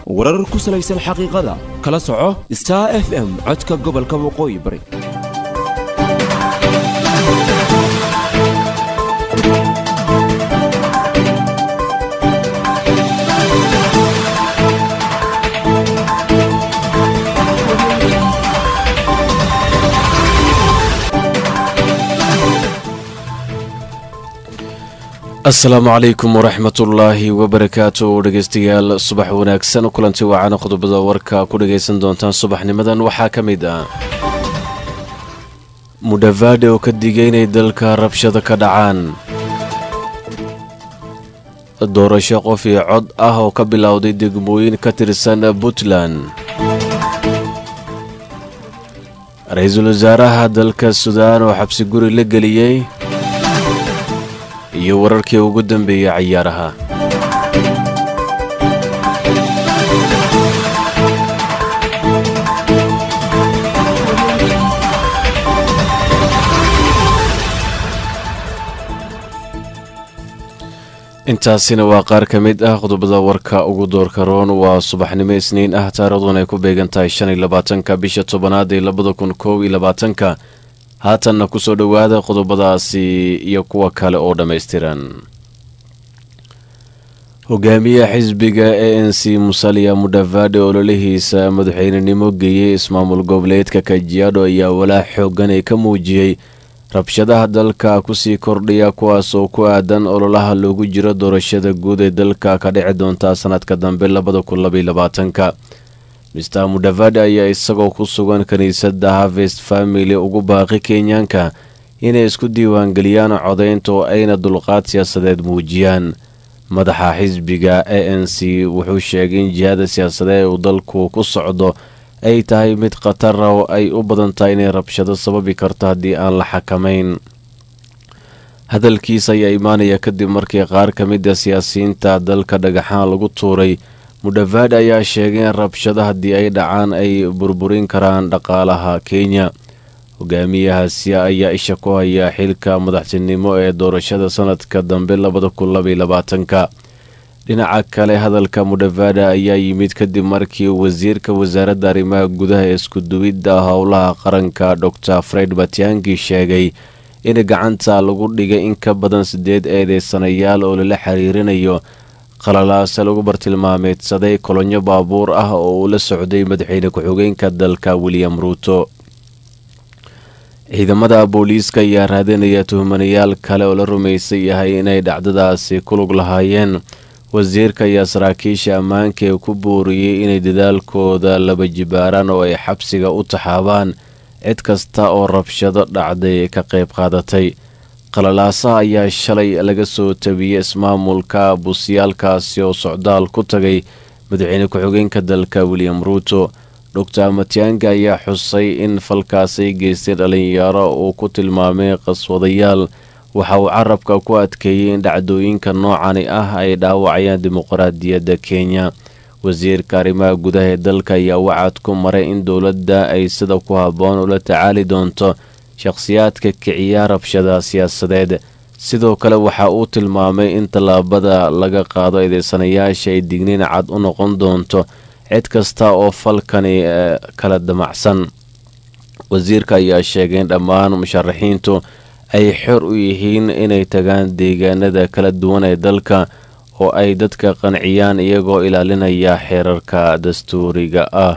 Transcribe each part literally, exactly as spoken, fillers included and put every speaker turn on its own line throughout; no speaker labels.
warar ku salaysan xaqiiqada kala soco Star F M codka gobolka waqooyi bari. السلام عليكم ورحمة الله وبركاته dhageystayaal subax wanaagsan kulanti wacan qodobada warka ku dhageysan doontaan subaxnimadan waxaa kamid ah Mudavadi oo ka digaynay dalka rabshada ka dhacaan doorasho qof iyo cod ah oo ka bilowday degmooyin ka tirsan Puntland Ra'iisul Wasaaraha dalka Suudaan oo xabsi guri la geliyay iyo wararkii ugu dambeeyay ciyaaraha intaasina waa qaar ka mid ah qodobada warka ugu doorka roon waa subaxnimo isniin ah taariikhduna ay ku beegan tahay shan iyo labaatanka bisha tobanaad ee labada kun kow iyo labaatanka haatanna ku soo dhawaada qodobadaasi iyo kuwa kale oo dhameystiran hogaamiyaha xisbiga A N C Musalia Mudavadi oo lolihiisa madaxweynenimo geeyay ismaamul goboleedka Kajiado ayaa walaac xooggan ay ka muujiyay rabshadaha dalka ku sii kordhiya kuwaas oo ku aadan ololaha loogu jiro doorashada guud ee dalka ka dhici doonta sanadka dambe labada kun laba iyo labaatanka Mister Mudavadi ayaa isagoo ku sugan kaniisadda Harvest Family ugu baaqi Kenyaanka inay isku diiwaan galiyaan codeynta oo ayna dulqaad siyaasadeed muujiyaan madaxa xisbiga A N C wuxuu sheegay in jihada siyaasadeed uu dalku ku socdo ay tahay mid khatar ah oo ay u badan tahay inay rabshado sababi karto haddii aan la xakamayn hadalkiisa ayaa imaanaya kadib markii qaar ka mid ah siyaasiyiinta dalka dhagaxaan lagu tuuray Mudavadi ayaa sheegay in rabshado haddii ay dhacaan ay burburin karaan dhaqaalaha Kenya hogaamiyahaasi ayaa isha ku haya xilka madaxtinimo ee doorashada sanadka dambe labada kun laba iyo labaatanka dhinaca kale hadalka Mudavadi ayaa yimid kadib markii wasiirka wasaaradda arrimaha gudaha ee isku duwidda howlaha qaranka Doctor Fred Matiang'i sheegay in gacanta lagu dhigay in ka badan sideed eedeysanayaal oo la xiriirinayo qalalaas lagu bartilmaameedsaday kolonyo baabuur ah oo uu la socday madaxweyne ku-xigeenka dalka William Ruto ciidamada booliiska ayaa raadinaya tuhmanayaal kale oo la rumaysan yahay inay dhacdadaasi ku lug lahaayeen wasiirka ayaa saraakiisha ammaanka ee ku booriyay inay dadaalkooda laba jibaaraan oo ay xabsiga u taxaabaan cid kasta oo rabshado dhacday ka qayb qaadatay qalalaasaha ayaa shalay laga soo tabiyay ismaamulka buusiyaalkaasi oo socdaal ku tagay madaxweyne ku-xigeenka dalka William Ruto Doctor Matiang'i ayaa xusay in falkaasi geystay dhalinyaro uu ku tilmaamay qaswadayaal waxa uu carabka ku adkeeyay in dhacdooyinka noocani ah ay dhaawacayaan dimuqraadiyadda Kenya wasiirka arrimaha gudaha ee dalka ayaa wacad ku maray in dowladda ay sida ku habboon ula tacaali doonto shakhsiyaadka kiciya rabshada siyaasadeed sidoo kale waxa uu tilmaamay in talaabada laga qaado eedeysanayaasha ay digniin cad u noqon doonto cid kasta oo falkani kala damacsan wasiirka ayaa sheegay in dhammaan musharaxiintu ay xor u yihiin inay tagaan deegaanada kala duwan ee dalka oo ay dadka qanciyaan iyagoo ilaalinaya xeerarka dastuuriga ah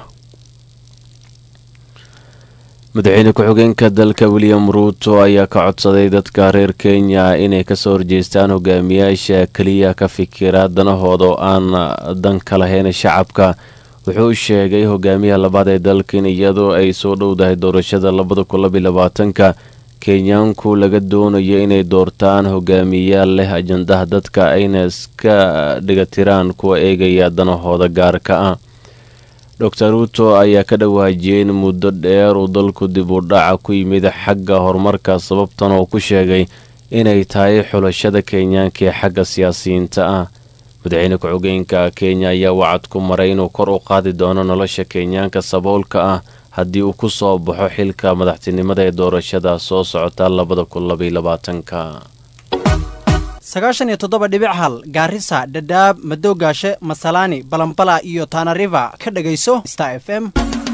madaxweyne ku-xigeenka dalka William Ruto ayaa ka codsaday dadka reer Kenya inay ka soo horjeestaan hogaamiyaasha kaliya ka fikira danahooda oo aan dan ka lahayn shacabka wuxuu sheegay hogaamiyaha labaad ee dalka in iyadoo ay soo dhowdahay doorashada labada kun laba iyo labaatanka Kenyaanku laga doonayo inay doortaan hogaamiyaal leh ajandaha dadka ayna iska dhigatiraan kuwa eegaya danahooda gaarka ah Doctor Ruto ayaa ka dhawaajiyay in muddo dheer uu dalku dib u dhac ku yimid xagga horumarka sababtan oo ku sheegay inay tahay xulashada Kenyaanka ee xagga siyaasiyiinta ah madaxweyne ku-xigeenka Kenya ayaa wacad ku maray inuu kor u qaadi doono nolosha Kenyaanka saboolka ah haddii uu ku soo baxo xilka madaxtinimada ee doorashada soo socota labada kun laba iyo labaatanka
sagaashan iyo toddoba dhibic hal Gaarisa, Dadaab, Madoogaashe, Masalani, Balambala iyo Tana River ka dhagayso Star F M.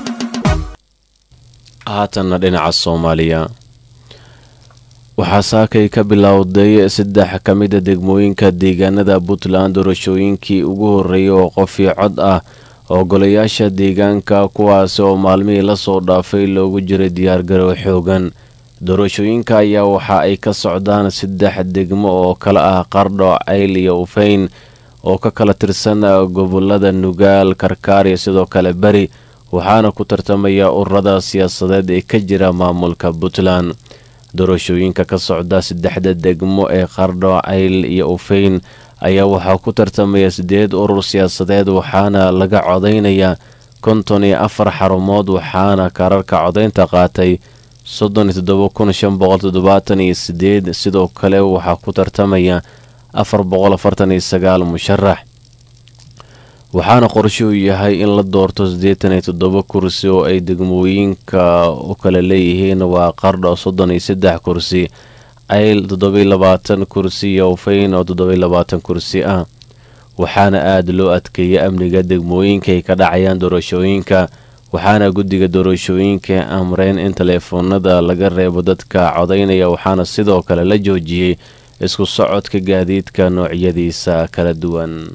haatanna dhinaca Soomaaliya waxaa saakay ka bilowday saddex ka mid ah degmooyinka deegaanada Puntland doorashooyinkii ugu horeeyay oo qof iyo cod ah oo golayaasha deegaanka kuwaas oo maalmihii la soo dhaafay loogu jiray diyaar garow xoogan. doorashooyinka ayaa waxa ay ka socdaan saddex degmo oo kala ah Qardho, Ayl iyo Ufeyn oo ka kala tirsan gobolada Nugaal, Karkaar iyo sidoo kale Bari, waxaana ku tartamaya ururada siyaasadeed ee ka jira maamulka Puntland. doorashooyinka ka socda saddexda degmo ee Qardho, Ayl iyo Ufeyn ayaa waxaa ku tartamaya sideed urur siyaasadeed, waxaana laga codeynaya konton iyo afar xarumood, waxaana kaararka codeynta qaatay soddon iyo toddoba kun shan boqol toddobaatan iyo sideed. sidoo kale waxaa ku tartamaya afar boqol afartan iyo sagaal musharax, waxaana qorshe uu yahay in la doorto siddeetan iyo toddoba kursi oo ay degmooyinka u kala leeyihiin. waa Qardho soddon iyo saddex kursi, Ayl toddoba iyo labaatan kursi iyo Ufeyn oo toddoba iyo labaatan kursi ah. waxaana aad loo adkeeyay amniga degmooyinka ay ka dhacayaan doorashooyinka, waxaana guddiga doorashooyinka amreen in taleefoonada laga reebo dadka codeynaya, waxaana sidoo kale la joojiyey isku socodka gaadiidka noocyadiisa kala duwan.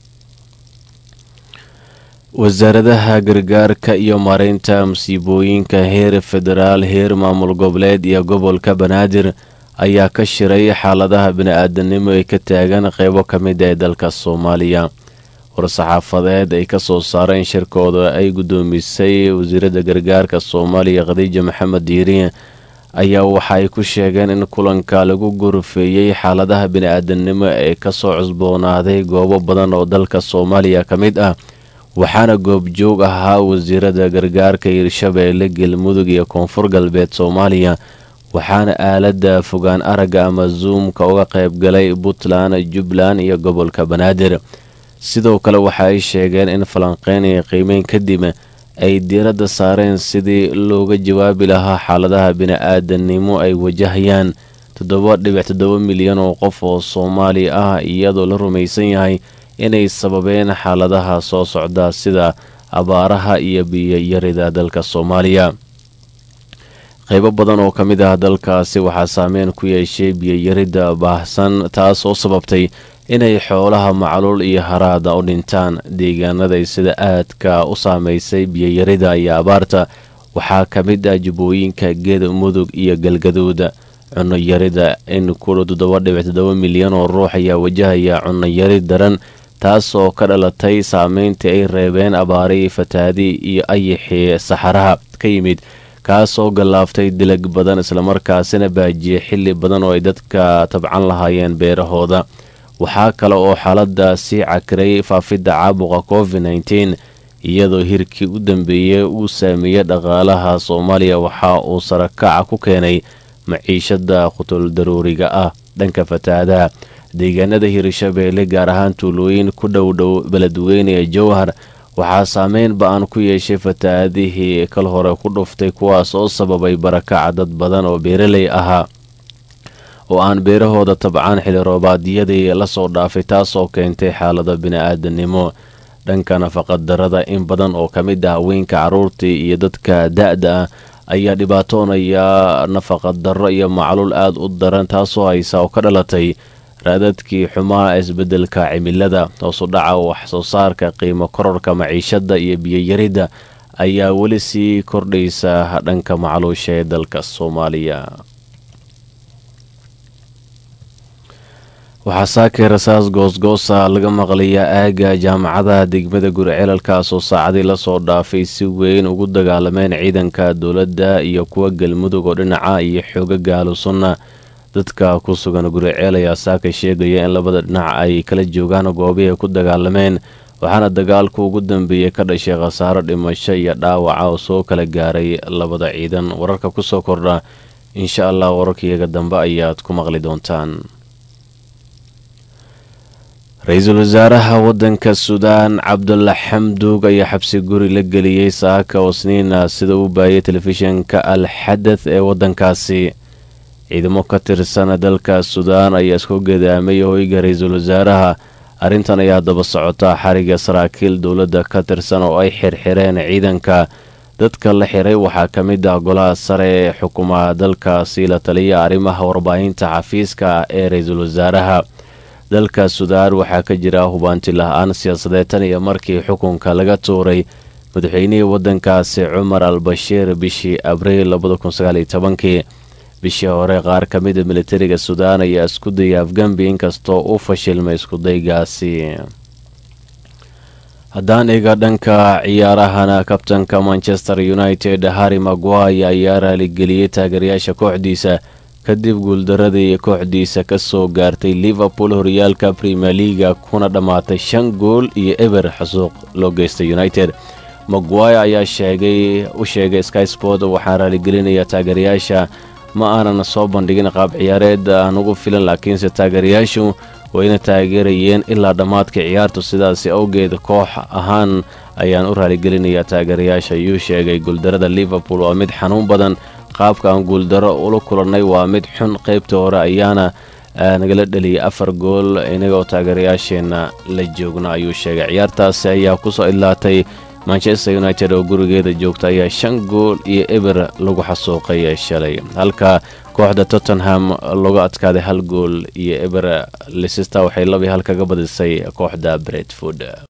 wasaaradaha gargaarka iyo maareynta musiibooyinka heer federaal, heer maamul goboleed iyo gobolka Banaadir ayaa ka shiray xaaladaha bini'aadanimo ee ka taagan qaybo ka mid ah dalka Soomaaliya. war-saxaafadeed ay ka soo saareen shirkooda ay gudoomisay wasiirada gargaarka Soomaaliya Khadiija Maxamed Diiri ayaa waxa ay ku sheegeen in kulanka lagu gorfeeyay xaaladaha bini'aadanimo ee ka soo cusboonaaday goobo badan oo dalka Soomaaliya ka mid ah, waxaana goobjoog ahaa wasiirada gargaarka Hirshabeelle, Galmudug iyo Koonfur Galbeed Soomaaliya, waxaana aalada fogaan aragga ama Zoom-ka uga qayb galay Puntland, Jubbaland iyo gobolka Banaadir. sidoo kale waxa ay sheegeen in falanqeyn iyo qiimeyn kadib ay diiradda saareen sidii looga jawaabi lahaa xaaladaha bini'aadanimo ay wajahayaan toddoba dhibic toddoba milyan oo qof oo Soomaali ah, iyadoo la rumaysan yahay inay sababeen xaaladaha soo socda sida abaaraha iyo biyo yarida dalka Soomaaliya. qaybo badan oo ka mid ah dalkaasi waxaa saameyn ku yeeshay biyo yarida baahsan, taas oo sababtay inay xoolaha macluul iyo haraada u dhintaan. deegaanada sida aadka u saameysay biyo yarida iyo abaarta waxaa ka mid ah Jubbooyinka, Geed, Mudug iyo Galgaduud. cunno yarida in ku dhow toddoba dhibic toddoba milyan oo ruux ayaa wajahaya cunno yari daran, taas oo ka dhalatay saameyntii ay reebeen abaarihii, fatahaadii iyo ayixii saxaraha ka yimid, kaasoo galaaftay dilag badan islamarkaasina baajiyay xilli badan oo ay dadka tabcan lahaayeen beerahooda. waxaa kale oo xaaladda sii cakiray faafidda caabuqa covid nineteen, iyadoo hirkii u dambeeyey uu saameeyey dhaqaalaha Soomaaliya, waxa uu sarakaca ku keenay maciishada qutul daruuriga ah. dhanka fatahaadaha, deegaanada Hirshabeelle gaar ahaan tuulooyin ku dhow dhow Beledweyne ee Jowhar waxaa saameyn ba-an ku yeeshay fatahaadihii kal hore ku dhuftay, kuwaas oo sababay barakaca dad badan oo beeraley ahaa oo aan beerahooda tabcaan xilli roobaadyadii la soo dhaafay, taasoo keentay xaalado bini'aadanimo. dhanka nafaqadarrada, in badan oo ka mid ah haweenka, carruurtii iyo dadka da'da ah ayaa dhibaatoonaya nafaqadarro iyo macluul aad u daran, taasoo haysa oo ka dhalatay raadadkii xumaa isbeddelka cimilada. hoos u dhaca wax soo saarka, qiimo kororka maciishada iyo biyo yarida ayaa weli sii kordhaysa dhanka macluusha ee dalka Soomaaliya. waxaa saakay rasaas goosgoosa laga maqlayaa aagga jaamacadaha degmada Gurceelalkaas oo saacadii la soo dhaafay si weyn ugu dagaalameen ciidanka dowladda iyo kuwa Galmudug oo dhinaca iyo xoogaga Ahlusunna. dadka ku sugan Gurceel ayaa saakay sheegaya in labada dhinac ay kala joogaan goobihii ay ku dagaalameen, waxaana dagaalku ugu dambeeyey ka dhashay khasaaro dhimasho iyo dhaawaca oo soo kala gaaray labada ciidan. wararka ku soo kordha insha Allah wararkiyaga dambe ayaad ku maqli doontaan. ra-iisul wasaaraha waddanka Suudaan Cabdulla Xamduug ayaa xabsi guri la geliyey saaka oo Isniina sida uu baayay telefishinka Al Hadath ee waddankaasi, ciidamo ka tirsan dalka Suudaan ayaa isku gadaamay hoyga ra'iisul wasaaraha. arrintan ayaa daba socota xariga saraakiil dowladda ka tirsan oo ay xirxireen ciidanka. dadka la xiray waxaa ka mid ah golaha sare ee xukuumadda dalkaasi la taliya arrimaha warbaahinta xafiiska ee ra'iisul wasaaraha. dalka Suudaan waxaa ka jira hubanti la'aan siyaasadeed tan iyo markii xukunka laga tuuray madaxweynihii waddankaasi Cumar al-Bashir bishii Abriil laba kun sagaal iyo toban. bishii hore qaar ka mid ah militariga Suudaan ayaa isku dayay afgambi inkastoo uu fashilmay isku daygaasi. haddaan eega dhanka ciyaarahana kabtanka Manchester United Harry Maguire ayaa raaligeliyay taageerayaasha kooxdiisa kadib guuldaradii kooxdiisa ka soo gaartay Liverpool horyaalka Premier League kuna dhamaatay shan gool iyo eber xasuuq loo geystay United. Maguire ayaa sheegay u sheegay Sky Sport waxaan raaligelinayaa taageerayaasha ma aanan soo bandhigin qaab ciyaareed aan ugu filan laakiinse taageerayaashu wayna taageerayeen ilaa dhamaadka ciyaartu sidaas awgeed koox ahaan ayaan u raaligelinayaa taageerayaasha ayuu sheegay. guuldarada Liverpool waa mid xanuun badan, qaabka aan guuldaro ula kulannay waa mid xun, qaybta hore ayaana nagala dhaliyay afar gool inagoo taageerayaasheena la joogna ayuu sheegay. ciyaartaasi ayaa kusoo ilaatay Manchester United oo gurigeeda joogta ayaa shan gool iyo eber lagu xasuuqay shalay, halka kooxda Tottenham lagu adkaaday hal gool iyo eber. Leicester waxay laba hal kaga badisay kooxda Brentford.